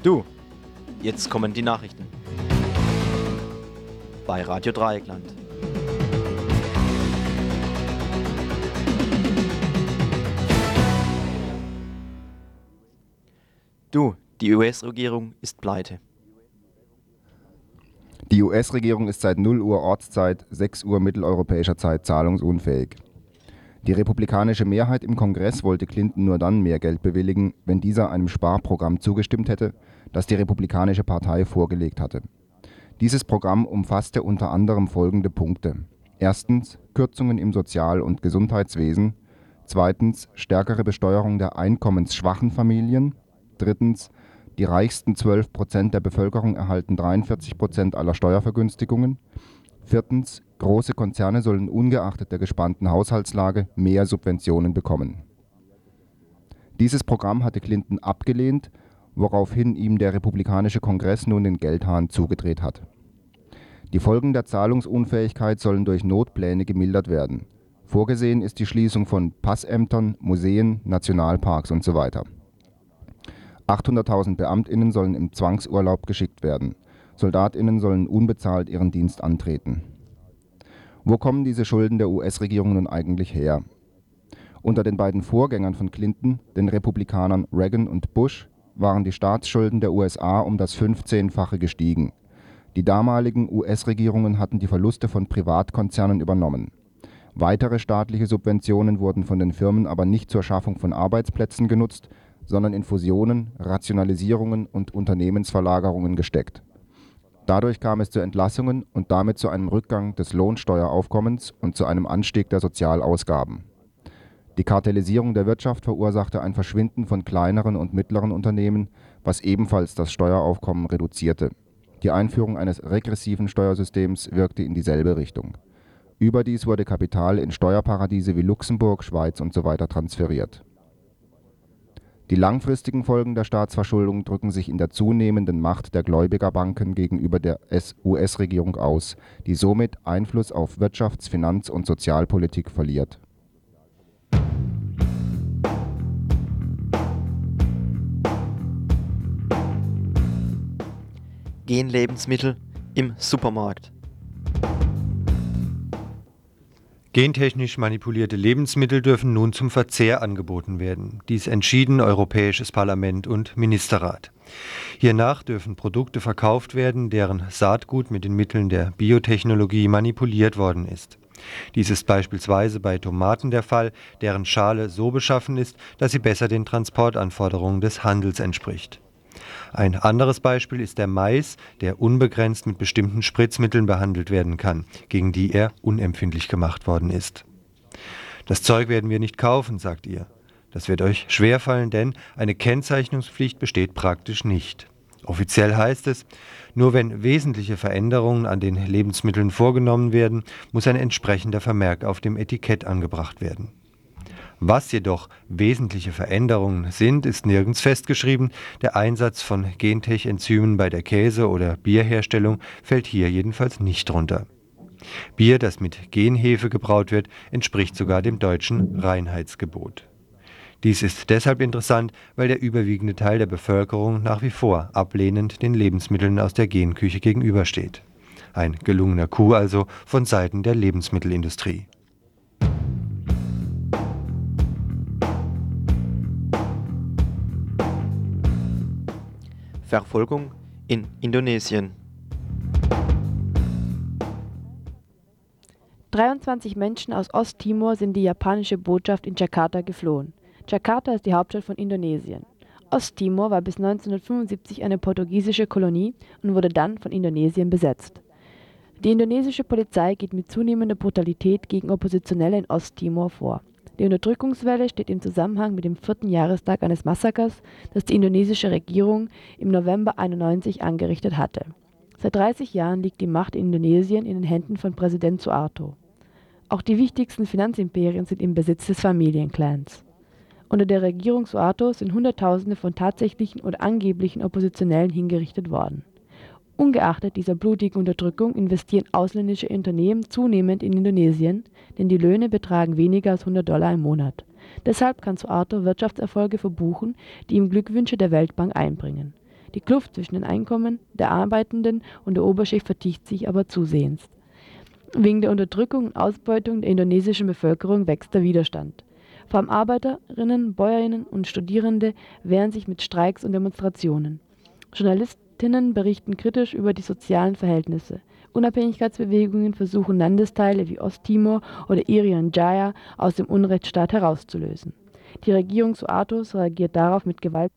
Du, jetzt kommen die Nachrichten. Bei Radio Dreieckland. Du, die US-Regierung ist pleite. Die US-Regierung ist seit 0 Uhr Ortszeit, 6 Uhr mitteleuropäischer Zeit zahlungsunfähig. Die republikanische Mehrheit im Kongress wollte Clinton nur dann mehr Geld bewilligen, wenn dieser einem Sparprogramm zugestimmt hätte, das die Republikanische Partei vorgelegt hatte. Dieses Programm umfasste unter anderem folgende Punkte. Erstens Kürzungen im Sozial- und Gesundheitswesen. Zweitens stärkere Besteuerung der einkommensschwachen Familien. Drittens die reichsten 12% der Bevölkerung erhalten 43% aller Steuervergünstigungen. Viertens, große Konzerne sollen ungeachtet der gespannten Haushaltslage mehr Subventionen bekommen. Dieses Programm hatte Clinton abgelehnt, woraufhin ihm der republikanische Kongress nun den Geldhahn zugedreht hat. Die Folgen der Zahlungsunfähigkeit sollen durch Notpläne gemildert werden. Vorgesehen ist die Schließung von Passämtern, Museen, Nationalparks usw. 800.000 BeamtInnen sollen im Zwangsurlaub geschickt werden. SoldatInnen sollen unbezahlt ihren Dienst antreten. Wo kommen diese Schulden der US-Regierung nun eigentlich her? Unter den beiden Vorgängern von Clinton, den Republikanern Reagan und Bush, waren die Staatsschulden der USA um das 15-fache gestiegen. Die damaligen US-Regierungen hatten die Verluste von Privatkonzernen übernommen. Weitere staatliche Subventionen wurden von den Firmen aber nicht zur Schaffung von Arbeitsplätzen genutzt, sondern in Fusionen, Rationalisierungen und Unternehmensverlagerungen gesteckt. Dadurch kam es zu Entlassungen und damit zu einem Rückgang des Lohnsteueraufkommens und zu einem Anstieg der Sozialausgaben. Die Kartellisierung der Wirtschaft verursachte ein Verschwinden von kleineren und mittleren Unternehmen, was ebenfalls das Steueraufkommen reduzierte. Die Einführung eines regressiven Steuersystems wirkte in dieselbe Richtung. Überdies wurde Kapital in Steuerparadiese wie Luxemburg, Schweiz usw. transferiert. Die langfristigen Folgen der Staatsverschuldung drücken sich in der zunehmenden Macht der Gläubigerbanken gegenüber der US-Regierung aus, die somit Einfluss auf Wirtschafts-, Finanz- und Sozialpolitik verliert. Genlebensmittel im Supermarkt. Gentechnisch manipulierte Lebensmittel dürfen nun zum Verzehr angeboten werden. Dies entschieden Europäisches Parlament und Ministerrat. Hiernach dürfen Produkte verkauft werden, deren Saatgut mit den Mitteln der Biotechnologie manipuliert worden ist. Dies ist beispielsweise bei Tomaten der Fall, deren Schale so beschaffen ist, dass sie besser den Transportanforderungen des Handels entspricht. Ein anderes Beispiel ist der Mais, der unbegrenzt mit bestimmten Spritzmitteln behandelt werden kann, gegen die er unempfindlich gemacht worden ist. Das Zeug werden wir nicht kaufen, sagt ihr. Das wird euch schwerfallen, denn eine Kennzeichnungspflicht besteht praktisch nicht. Offiziell heißt es, nur wenn wesentliche Veränderungen an den Lebensmitteln vorgenommen werden, muss ein entsprechender Vermerk auf dem Etikett angebracht werden. Was jedoch wesentliche Veränderungen sind, ist nirgends festgeschrieben. Der Einsatz von Gentech-Enzymen bei der Käse- oder Bierherstellung fällt hier jedenfalls nicht drunter. Bier, das mit Genhefe gebraut wird, entspricht sogar dem deutschen Reinheitsgebot. Dies ist deshalb interessant, weil der überwiegende Teil der Bevölkerung nach wie vor ablehnend den Lebensmitteln aus der Genküche gegenübersteht. Ein gelungener Coup also von Seiten der Lebensmittelindustrie. Verfolgung in Indonesien. 23 Menschen aus Osttimor sind die japanische Botschaft in Jakarta geflohen. Jakarta ist die Hauptstadt von Indonesien. Osttimor war bis 1975 eine portugiesische Kolonie und wurde dann von Indonesien besetzt. Die indonesische Polizei geht mit zunehmender Brutalität gegen Oppositionelle in Osttimor vor. Die Unterdrückungswelle steht im Zusammenhang mit dem 4. Jahrestag eines Massakers, das die indonesische Regierung im November 1991 angerichtet hatte. Seit 30 Jahren liegt die Macht in Indonesien in den Händen von Präsident Suharto. Auch die wichtigsten Finanzimperien sind im Besitz des Familienclans. Unter der Regierung Suharto sind Hunderttausende von tatsächlichen oder angeblichen Oppositionellen hingerichtet worden. Ungeachtet dieser blutigen Unterdrückung investieren ausländische Unternehmen zunehmend in Indonesien, denn die Löhne betragen weniger als $100 im Monat. Deshalb kann Suharto Wirtschaftserfolge verbuchen, die ihm Glückwünsche der Weltbank einbringen. Die Kluft zwischen den Einkommen der Arbeitenden und der Oberschicht vertieft sich aber zusehends. Wegen der Unterdrückung und Ausbeutung der indonesischen Bevölkerung wächst der Widerstand. Vor allem Arbeiterinnen, Bäuerinnen und Studierende wehren sich mit Streiks und Demonstrationen. Journalistinnen berichten kritisch über die sozialen Verhältnisse. Unabhängigkeitsbewegungen versuchen Landesteile wie Osttimor oder Irian Jaya aus dem Unrechtsstaat herauszulösen. Die Regierung Suhartos reagiert darauf mit Gewalt.